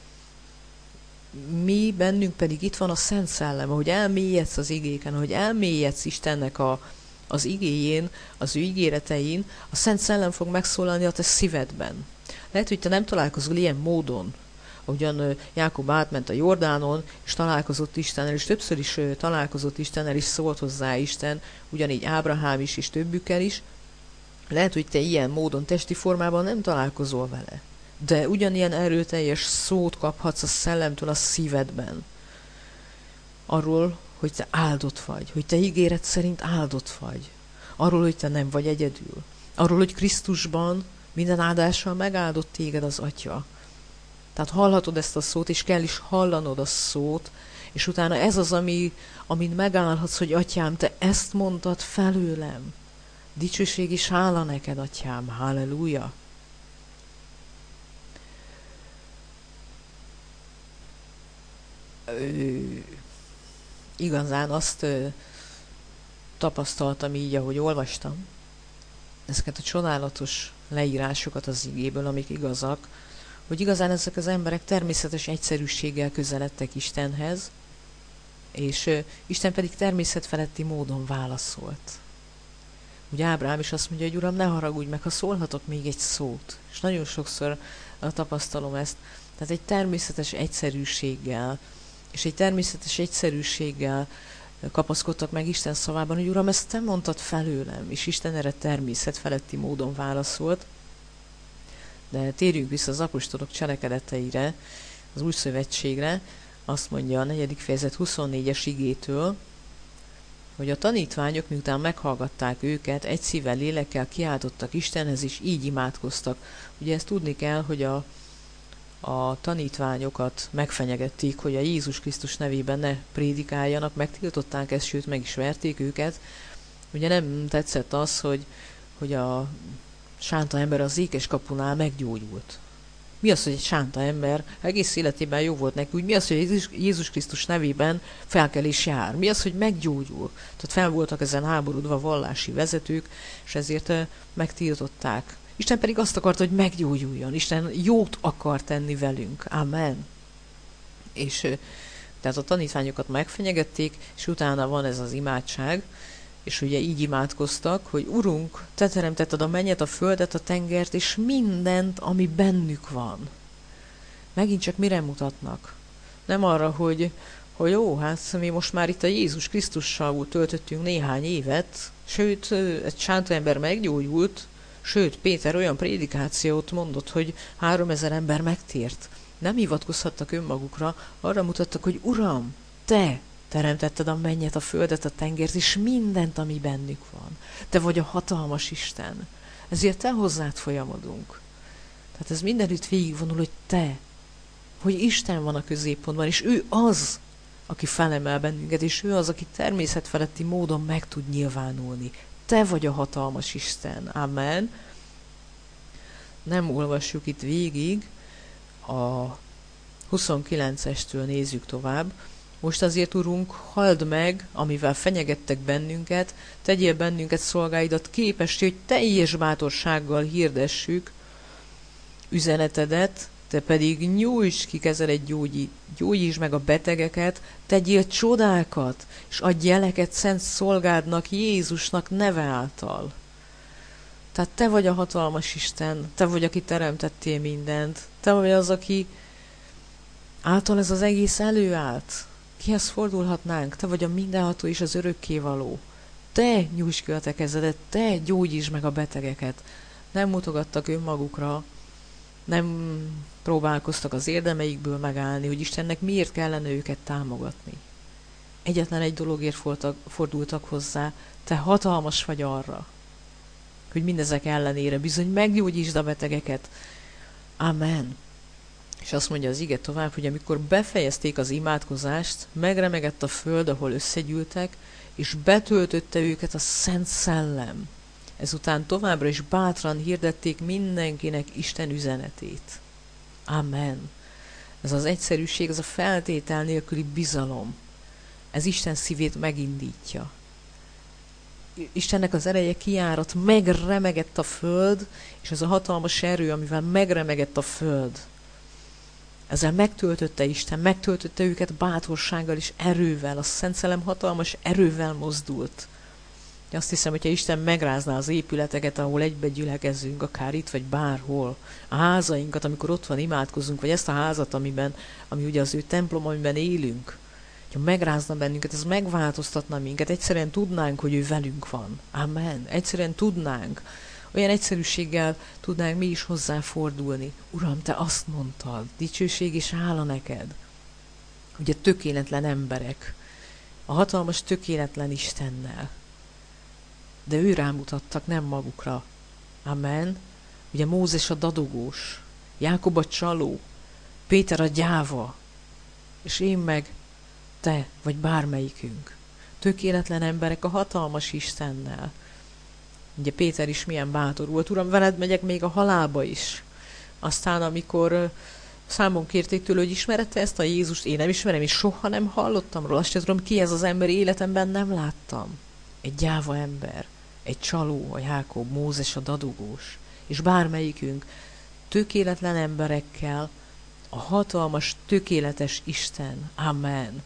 Mi bennünk pedig itt van a Szent Szellem, hogy elmélyedsz az igéken, hogy elmélyedsz Istennek a, az igéjén, az ő ígéretein, a Szent Szellem fog megszólalni a te szívedben. Lehet, hogy te nem találkozol ilyen módon, ahogyan Jákob átment a Jordánon, és találkozott Istennel, és többször is találkozott Istennel, és szólt hozzá Isten, ugyanígy Ábrahám is, és többükkel is. Lehet, hogy te ilyen módon, testi formában nem találkozol vele, de ugyanilyen erőteljes szót kaphatsz a szellemtől a szívedben. Arról, hogy te áldott vagy, hogy te ígéret szerint áldott vagy. Arról, hogy te nem vagy egyedül. Arról, hogy Krisztusban minden áldással megáldott téged az Atya. Tehát hallhatod ezt a szót, és kell is hallanod a szót, És utána ez az, ami, amin megállhatsz, hogy atyám, te ezt mondtad felőlem. Dicsőség és hála neked, atyám, halleluja. Igazán azt ö, tapasztaltam így, ahogy olvastam, ezeket a csodálatos leírásokat az igéből, amik igazak, hogy igazán ezek az emberek természetes egyszerűséggel közeledtek Istenhez, és ö, Isten pedig természetfeletti módon válaszolt. Ugye Ábrahám is azt mondja, hogy Uram, ne haragudj meg, ha szólhatok még egy szót. És nagyon sokszor tapasztalom ezt. Tehát egy természetes egyszerűséggel, és egy természetes egyszerűséggel kapaszkodtak meg Isten szavában, hogy Uram, ezt te mondtad felőlem, és Isten erre természetfeletti módon válaszolt. De térjünk vissza az apostolok cselekedeteire, az új szövetségre, azt mondja a negyedik fejezet huszonnégyes igétől, hogy a tanítványok, miután meghallgatták őket, egy szívvel, lélekkel kiáltottak Istenhez, és így imádkoztak. Ugye ezt tudni kell, hogy a, a tanítványokat megfenyegették, hogy a Jézus Krisztus nevében ne prédikáljanak, megtiltották ezt, sőt meg is verték őket. Ugye nem tetszett az, hogy, hogy a sánta ember az ékes kapunál meggyógyult. Mi az, hogy egy sánta ember egész életében jó volt neki? Úgy mi az, hogy Jézus, Jézus Krisztus nevében felkelés jár? Mi az, hogy meggyógyul? Tehát fel voltak ezen háborodva vallási vezetők, és ezért megtiltották. Isten pedig azt akarta, hogy meggyógyuljon. Isten jót akar tenni velünk. Amen. És tehát a tanítványokat megfenyegették, és utána van ez az imádság, és ugye így imádkoztak, hogy Urunk, te teremtetted a mennyet, a földet, a tengert, és mindent, ami bennük van. Megint csak mire mutatnak? Nem arra, hogy, hogy jó, hát mi most már itt a Jézus Krisztussal töltöttünk néhány évet, sőt, egy sánta ember meggyógyult, sőt, Péter olyan prédikációt mondott, hogy háromezer ember megtért. Nem hivatkozhattak önmagukra, arra mutattak, hogy Uram, te teremtetted a mennyet, a földet, a tengert, és mindent, ami bennük van. Te vagy a hatalmas Isten. Ezért te hozzád folyamodunk. Tehát ez mindenütt végigvonul, hogy te, hogy Isten van a középpontban, és ő az, aki felemel bennünket, és ő az, aki természetfeletti módon meg tud nyilvánulni. Te vagy a hatalmas Isten. Amen. Nem olvassuk itt végig, a huszonkilencestől nézzük tovább. Most azért, Urunk, halld meg, amivel fenyegettek bennünket, tegyél bennünket szolgáidat képessé, hogy teljes bátorsággal hirdessük üzenetedet, te pedig nyújts ki kezelet, gyógyi, gyógyítsd meg a betegeket, tegyél csodákat, és adj jeleket szent szolgádnak, Jézusnak neve által. Tehát te vagy a hatalmas Isten, te vagy, aki teremtettél mindent, te vagy az, aki által ez az egész előállt. Kihez fordulhatnánk? Te vagy a mindenható és az örökkévaló. Te nyújtsd ki a te kezedet, te gyógyítsd meg a betegeket. Nem mutogattak önmagukra, nem próbálkoztak az érdemeikből megállni, hogy Istennek miért kellene őket támogatni. Egyetlen egy dologért fordultak hozzá, te hatalmas vagy arra, hogy mindezek ellenére bizony meggyógyítsd a betegeket. Amen. És azt mondja az ige tovább, hogy amikor befejezték az imádkozást, megremegett a föld, ahol összegyűltek, és betöltötte őket a Szent Szellem. Ezután továbbra is bátran hirdették mindenkinek Isten üzenetét. Amen. Ez az egyszerűség, ez a feltétel nélküli bizalom. Ez Isten szívét megindítja. Istennek az ereje kiárat, megremegett a föld, és ez a hatalmas erő, amivel megremegett a föld. Ezzel megtöltötte Isten, megtöltötte őket bátorsággal és erővel, a Szent Szellem hatalmas erővel mozdult. Azt hiszem, hogyha Isten megrázná az épületeket, ahol egybe gyülekezünk, akár itt vagy bárhol, a házainkat, amikor ott van, imádkozunk, vagy ezt a házat, amiben, ami ugye az ő templom, amiben élünk, ha megrázna bennünket, ez megváltoztatna minket, egyszerűen tudnánk, hogy ő velünk van. Amen. Egyszerűen tudnánk, olyan egyszerűséggel tudnánk mi is hozzáfordulni. Uram, te azt mondtad, dicsőség és hála neked. Ugye tökéletlen emberek, a hatalmas tökéletlen Istennel. De ő rámutattak, nem magukra. Amen. Ugye Mózes a dadogós, Jákob a csaló, Péter a gyáva, és én meg te, vagy bármelyikünk. Tökéletlen emberek a hatalmas Istennel. Ugye Péter is milyen bátor volt, Uram, veled megyek még a halálba is. Aztán, amikor számon kérték tőle, hogy ismered ezt a Jézust, én nem ismerem, és soha nem hallottam róla, azt sem tudom, ki ez az ember, életemben nem láttam. Egy gyáva ember, egy csaló, a Jákob, Mózes a dadogós, és bármelyikünk tökéletlen emberekkel, a hatalmas, tökéletes Isten. Amen.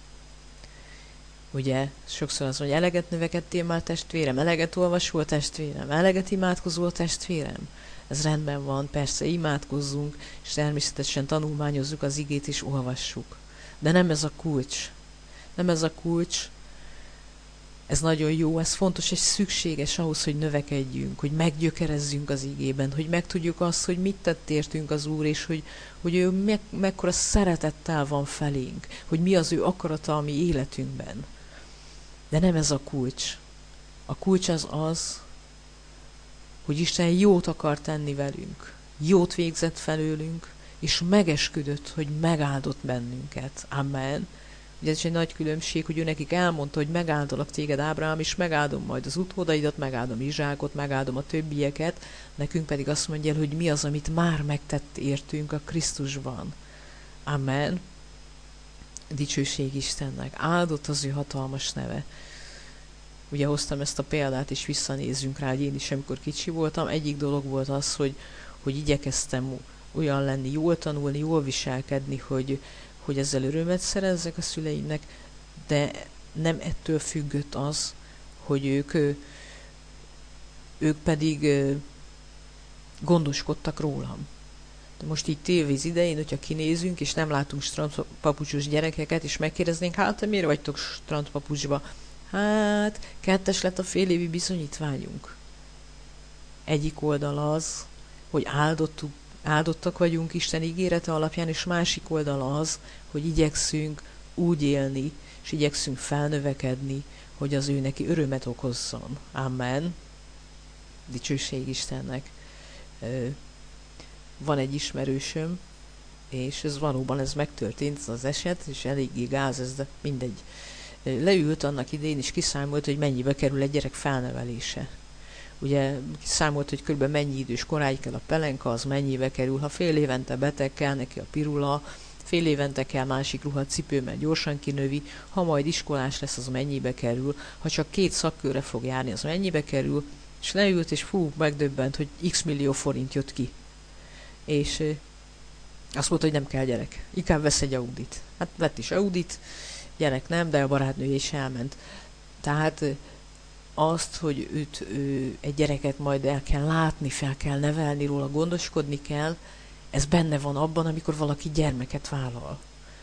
Ugye, sokszor az, hogy eleget növekedtél már testvérem, eleget olvasol testvérem, eleget imádkozol testvérem. Ez rendben van, persze imádkozzunk, és természetesen tanulmányozzuk az igét és olvassuk. De nem ez a kulcs. Nem ez a kulcs. Ez nagyon jó, ez fontos és szükséges ahhoz, hogy növekedjünk, hogy meggyökerezzünk az igében, hogy megtudjuk azt, hogy mit tett értünk az Úr, és hogy, hogy ő me- mekkora szeretettel van felénk, hogy mi az ő akarata a mi életünkben. De nem ez a kulcs. A kulcs az az, hogy Isten jót akar tenni velünk, jót végzett felőlünk, és megesküdött, hogy megáldott bennünket. Amen. Ugye ez egy nagy különbség, hogy ő nekik elmondta, hogy megáldalak téged, Ábrahám, és megáldom majd az utódaidat, megáldom Izsákot, megáldom a többieket, nekünk pedig azt mondja el, hogy mi az, amit már megtett értünk a Krisztusban. Amen. Dicsőség Istennek. Áldott az ő hatalmas neve. Ugye hoztam ezt a példát, és visszanézzünk rá, hogy én is, amikor kicsi voltam, egyik dolog volt az, hogy, hogy igyekeztem olyan lenni, jól tanulni, jól viselkedni, hogy, hogy ezzel örömet szerezzek a szüleimnek, de nem ettől függött az, hogy ők, ők pedig gondoskodtak rólam. De most így tévéz idején, hogyha kinézünk, és nem látunk strandpapucsos gyerekeket, és megkérdeznénk, hát te miért vagytok strandpapucsba? Hát, kettes lett a fél évi bizonyítványunk. Egyik oldal az, hogy áldottuk, áldottak vagyunk Isten ígérete alapján, és másik oldal az, hogy igyekszünk úgy élni, és igyekszünk felnövekedni, hogy az ő neki örömet okozzon. Amen. Dicsőség Istennek. Van egy ismerősöm, és ez valóban ez megtörtént, ez az eset, és eléggé gáz ez, de mindegy. Leült annak idején, és kiszámolt, hogy mennyibe kerül egy gyerek felnevelése. Ugye kiszámolt, hogy körülbelül mennyi idős koráig kell a pelenka, az mennyibe kerül, ha fél évente beteg kell neki a pirula, fél évente kell másik ruhacipő, mert gyorsan kinövi, ha majd iskolás lesz, az mennyibe kerül, ha csak két szakkörre fog járni, az mennyibe kerül, és leült, és fú, megdöbbent, hogy x millió forint jött ki. És azt mondta, hogy nem kell gyerek, inkább vesz egy Audit. Hát vett is Audit, gyerek nem, de a barátnője is elment. Tehát azt, hogy őt, ő, egy gyereket majd el kell látni, fel kell nevelni róla, gondoskodni kell, ez benne van abban, amikor valaki gyermeket vállal.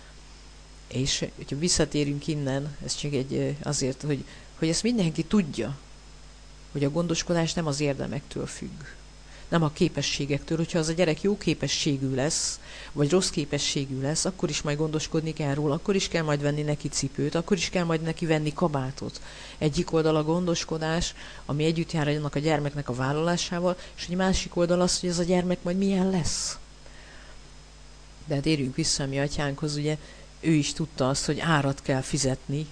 És hogyha visszatérünk innen, ez csak egy azért, hogy, hogy ezt mindenki tudja, hogy a gondoskodás nem az érdemektől függ. Nem a képességektől, hogyha az a gyerek jó képességű lesz, vagy rossz képességű lesz, akkor is majd gondoskodni kell róla, akkor is kell majd venni neki cipőt, akkor is kell majd neki venni kabátot. Egyik oldal a gondoskodás, ami együtt jár annak a gyermeknek a vállalásával, és egy másik oldal az, hogy ez a gyermek majd milyen lesz. De hát érjünk vissza a mi atyánkhoz, ugye ő is tudta azt, hogy árat kell fizetni,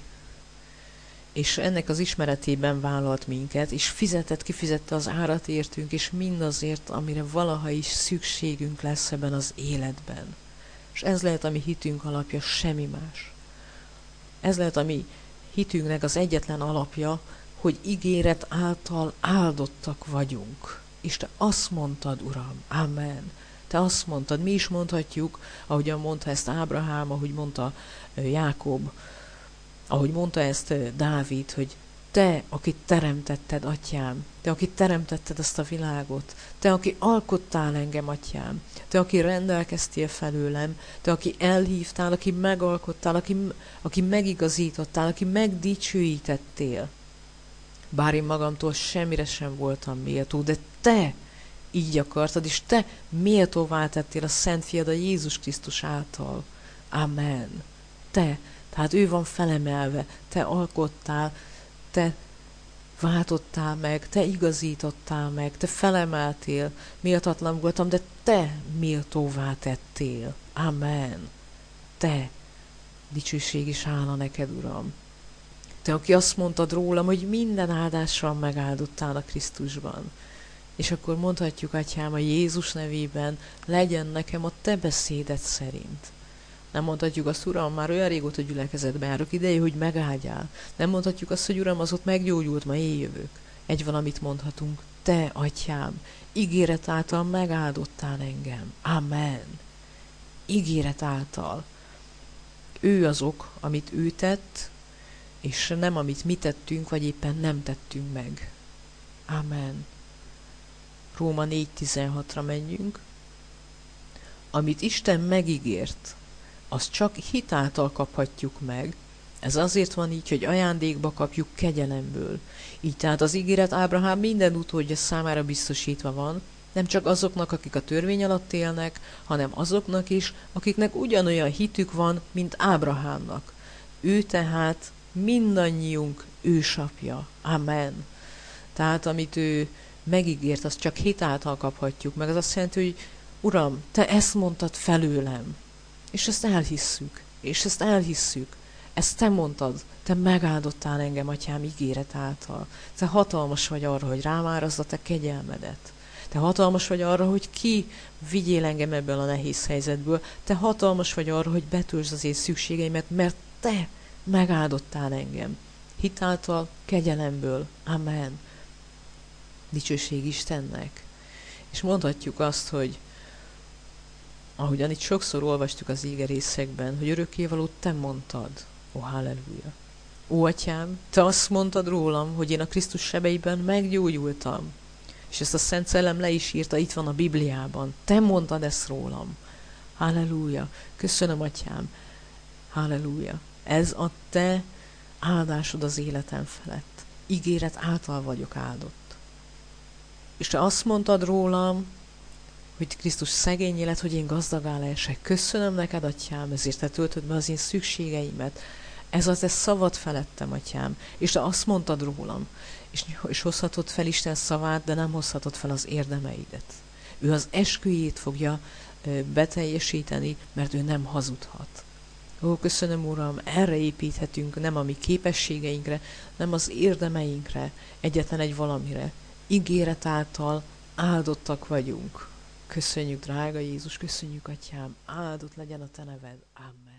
és ennek az ismeretében vállalt minket, és fizetett, kifizette az árat értünk, és mindazért, amire valaha is szükségünk lesz ebben az életben. És ez lehet a mi hitünk alapja, semmi más. Ez lehet a mi hitünknek az egyetlen alapja, hogy ígéret által áldottak vagyunk. És te azt mondtad, Uram, amen. Te azt mondtad, mi is mondhatjuk, ahogyan mondta ezt Ábrahám, ahogy mondta Jákob, ahogy mondta ezt Dávid, hogy te, akit teremtetted, atyám, te, akit teremtetted ezt a világot, te, aki alkottál engem, atyám, te, aki rendelkeztél felőlem, te, aki elhívtál, aki megalkottál, aki, aki megigazítottál, aki megdicsőítettél. Bár én magamtól semmire sem voltam méltó, de te így akartad, és te méltóvá tettél a Szent Fiad, a Jézus Krisztus által. Amen. Te. Tehát ő van felemelve, te alkottál, te váltottál meg, te igazítottál meg, te felemeltél, méltatlan voltam, de te méltóvá tettél. Amen. Te. Dicsőség és hála neked, Uram. Te, aki azt mondtad rólam, hogy minden áldással megáldottál a Krisztusban. És akkor mondhatjuk, Atyám, a Jézus nevében, legyen nekem a te beszéded szerint. Nem mondhatjuk azt, Uram, már olyan régóta gyülekezetbe járok, ideje, hogy megáldjál. Nem mondhatjuk azt, hogy Uram, az ott meggyógyult, ma én jövök. Egy valamit mondhatunk, te, Atyám, ígéret által megáldottál engem. Amen. Ígéret által. Ő az ok, amit ő tett, és nem amit mi tettünk, vagy éppen nem tettünk meg. Amen. Róma négy tizenhatra menjünk. Amit Isten megígért, azt csak hitáltal kaphatjuk meg. Ez azért van így, hogy ajándékba kapjuk kegyelemből. Így tehát az ígéret Ábrahám minden utódja számára biztosítva van, nem csak azoknak, akik a törvény alatt élnek, hanem azoknak is, akiknek ugyanolyan hitük van, mint Ábrahámnak. Ő tehát mindannyiunk ősapja. Amen. Tehát amit ő megígért, azt csak hitáltal kaphatjuk meg. Az azt jelenti, hogy Uram, te ezt mondtad felőlem. És ezt elhisszük. És ezt elhisszük. Ezt te mondtad. Te megáldottál engem, Atyám, ígéret által. Te hatalmas vagy arra, hogy rám árazd a te kegyelmedet. Te hatalmas vagy arra, hogy ki vigyél engem ebből a nehéz helyzetből. Te hatalmas vagy arra, hogy betöltsd az én szükségeimet, mert te megáldottál engem. Hitáltal, kegyelemből. Amen. Dicsőség Istennek. És mondhatjuk azt, hogy ahogyan itt sokszor olvastuk az ígerészekben, hogy örökkévalót te mondtad. Ó, halleluja. Ó, Atyám, te azt mondtad rólam, hogy én a Krisztus sebeiben meggyógyultam. És ezt a Szent Szellem le is írta, itt van a Bibliában. Te mondtad ezt rólam. Halleluja. Köszönöm, Atyám. Halleluja. Ez a te áldásod az életem felett. Ígéret által vagyok áldott. És te azt mondtad rólam, hogy Krisztus szegény lett, hogy én gazdagá lehessek. Köszönöm neked, Atyám, ezért te töltöd be az én szükségeimet. Ez az te szavad felettem, Atyám. És te azt mondtad rólam, és, és hozhatod fel Isten szavát, de nem hozhatod fel az érdemeidet. Ő az esküjét fogja beteljesíteni, mert ő nem hazudhat. Ó, köszönöm, Uram, erre építhetünk, nem a mi képességeinkre, nem az érdemeinkre, egyetlen egy valamire. Ígéret által áldottak vagyunk. Köszönjük, drága Jézus, köszönjük, Atyám, áldott legyen a te neved. Amen.